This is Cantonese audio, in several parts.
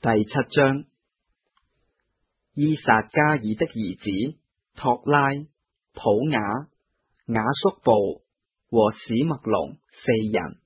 第7章。伊撒加爾的兒子托拉、普雅、雅叔布和史麥龍4人。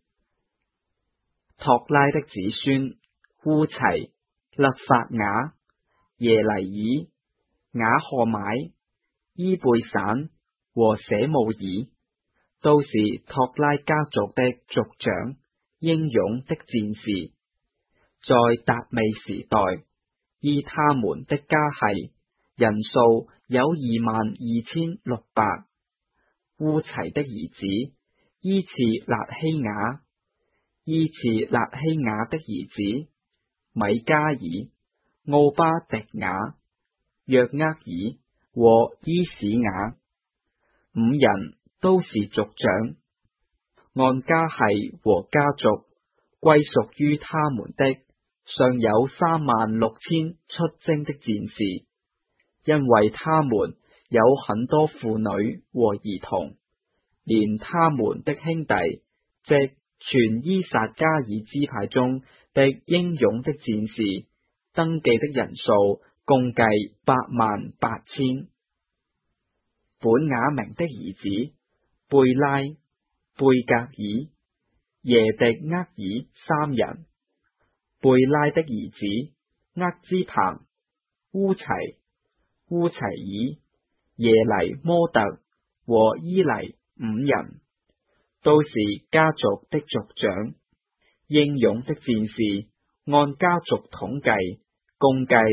托拉的子孫烏齊、勒法雅、耶黎耳、雅賀買、伊貝散和舍姆爾，都是托拉家族的族長，英勇的戰士。在達味時代，依他們的家系，人數有22,600。烏齊的兒子伊次勒希雅，伊次勒希雅的兒子米加爾、奧巴迪雅、約厄爾和伊史雅，5人都是族長，按家系和家族歸屬於他們的，尚有36,000出征的戰士，因為他們有很多婦女和兒童，連他們的兄弟，即全伊撒加爾支派中的英勇的戰士，登記的人數共計88000。本雅明的兒子貝拉、貝格爾、耶迪厄爾3人。貝拉的兒子厄支棚、烏齊、烏齊爾、耶黎摩特和伊黎5人，都是家族的族長，英勇的戰士，按家族統計，共計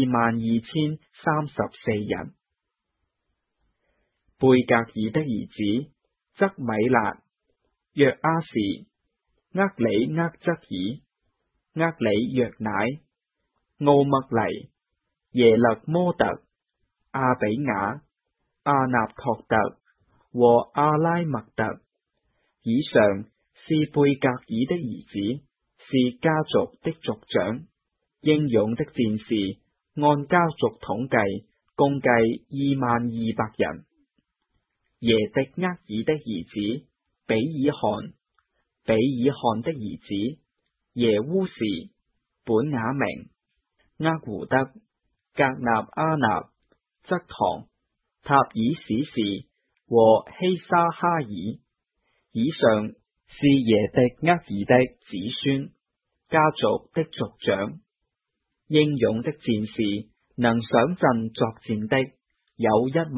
22,034人。貝格爾的兒子則米勒、約阿士、厄里厄則爾、厄里約乃、奧麥黎、耶勒摩特、阿比雅、阿納托特和阿拉麥特。以上是貝格爾的兒子，是家族的族長，英勇的戰士，按家族統計，共計22000人。耶迪厄爾的兒子比爾汗，比爾汗的兒子耶烏士、本雅明、厄胡德、格納阿納、則堂、塔爾史士和希沙哈爾。以上是耶迪厄爾的子孫，家族的族長，英勇的戰士，能上陣作戰的有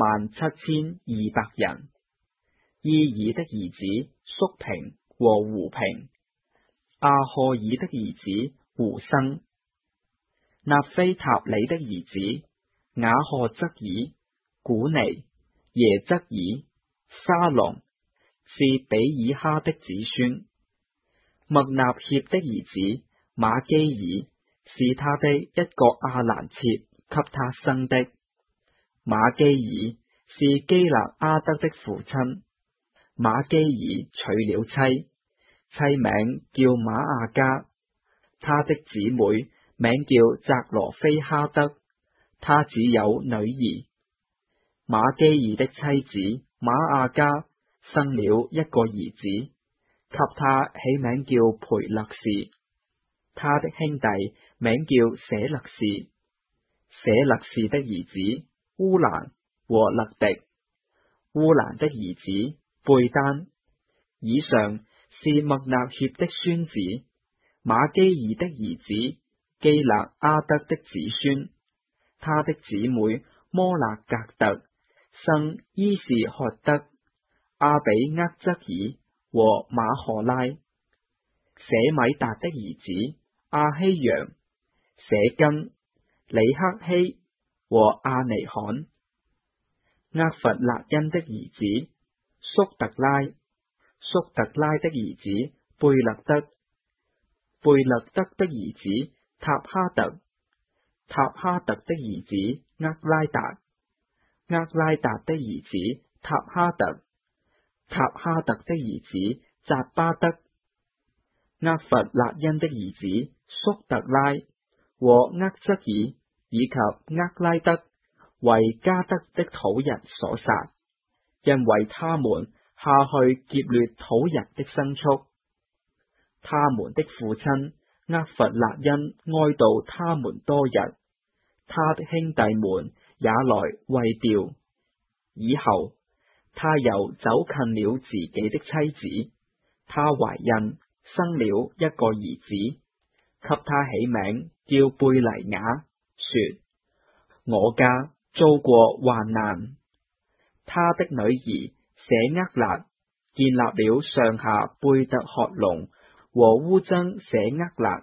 17200人。伊爾的兒子宿平和胡平，阿賀爾的兒子胡生，納菲塔里的兒子雅賀則爾、古尼、耶則爾、沙龍，是比爾哈的子孫。麥納協的兒子瑪基爾，是他的一個亞蘭妾給他生的。瑪基爾是基勒阿德的父親。瑪基爾娶了妻，妻名叫瑪亞加，他的姊妹名叫澤羅菲哈德，他只有女兒。瑪基爾的妻子瑪亞加生了一個兒子，給他起名叫培勒士。他的兄弟名叫舍勒士，舍勒士的兒子烏蘭和勒迪，烏蘭的兒子貝丹。以上是麥納協的孫子，瑪基爾的兒子基勒阿德的子孫。他的姊妹摩納格特生伊士曷德、阿比厄則爾和馬荷拉。舍米達的兒子阿希揚、舍根、里克希和阿尼罕。厄弗辣因的兒子宿特拉，宿特拉的兒子貝勒德，貝勒德的兒子塔哈特，塔哈特的兒子厄拉達，厄拉達的兒子塔哈特，塔哈特的兒子扎巴德。厄弗辣因的兒子宿特拉和厄則爾以及厄拉德為迦得的土人所殺，因為他們下去劫掠土人的牲畜。他們的父親厄弗辣因哀悼他們多日，他的兄弟們也來為弔。以後，他又走近了自己的妻子，他懷孕生了一個兒子，給他起名叫貝黎雅，說：我家遭過患難。他的女兒舍厄勒建立了上下貝特學龍和烏爭舍厄勒。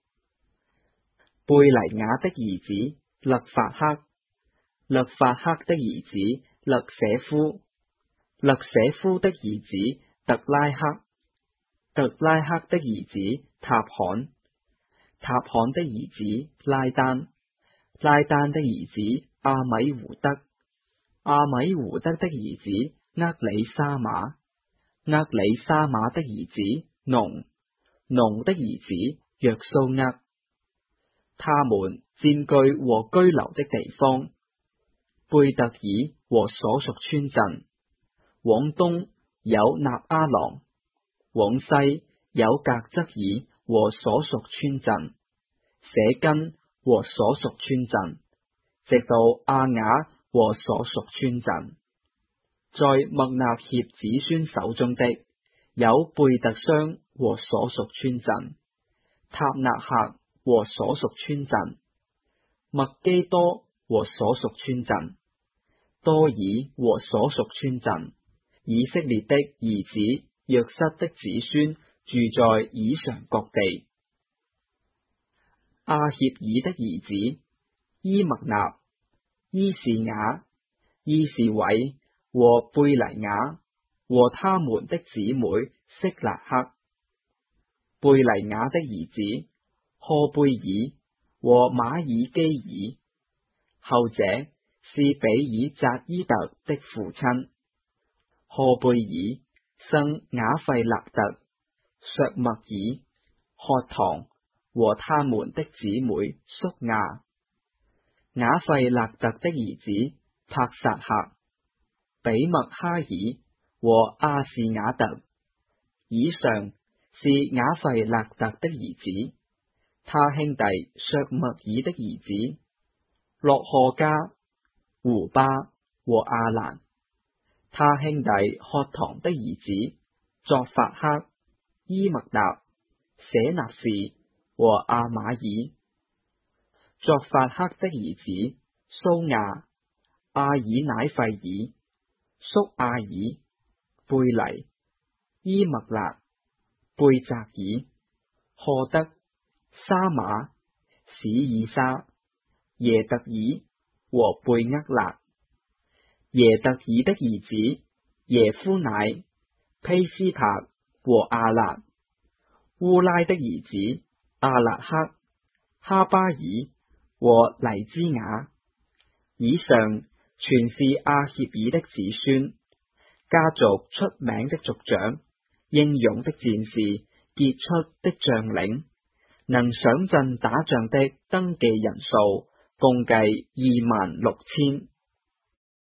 貝黎雅的兒子勒法克，勒法克的兒子勒舍夫，勒舍夫的兒子特拉克，特拉克的兒子塔罕，塔罕的兒子拉丹，拉丹的兒子阿米胡德，阿米胡德的兒子厄里沙瑪，厄里沙瑪的兒子農，農的兒子約蘇厄。他們佔據和居留的地方：貝特爾和所屬村鎮，往東有納阿郎，往西有革則爾和所屬村鎮，舍根和所屬村鎮，直到亞雅和所屬村鎮。在麥納協子孫手中的有貝特商和所屬村鎮，塔納克和所屬村鎮，麥基多和所屬村鎮，多爾和所屬村鎮。以色列的兒子約瑟的子孫住在以上各地。阿協爾的兒子伊麥納、伊士雅、伊士偉和貝黎雅和他們的姊妹色辣克。貝黎雅的兒子賀貝爾和馬爾基爾，後者是比爾扎伊特的父親。賀貝爾生雅費勒特、削麥爾、學堂和他們的姊妹宿亞。雅費勒特的兒子帕撒克、比麥哈爾和阿士雅特。以上是雅費勒特的兒子，他兄弟削麥爾的兒子洛賀加、胡巴和阿蘭。他兄弟學堂的兒子作法克、伊麥納、舍納士和阿瑪爾。作法克的兒子蘇亞、阿爾乃費爾、宿亞爾、貝黎、伊麥勒、貝澤爾、賀德、沙馬、史爾沙、耶特爾和貝厄勒。耶特爾的兒子耶夫乃、丕斯塔和阿勒。烏拉的兒子阿勒克、哈巴爾和黎茲雅。以上全是阿協爾的子孫，家族出名的族長，英勇的戰士，傑出的將領，能上陣打仗的登記人數共計26000。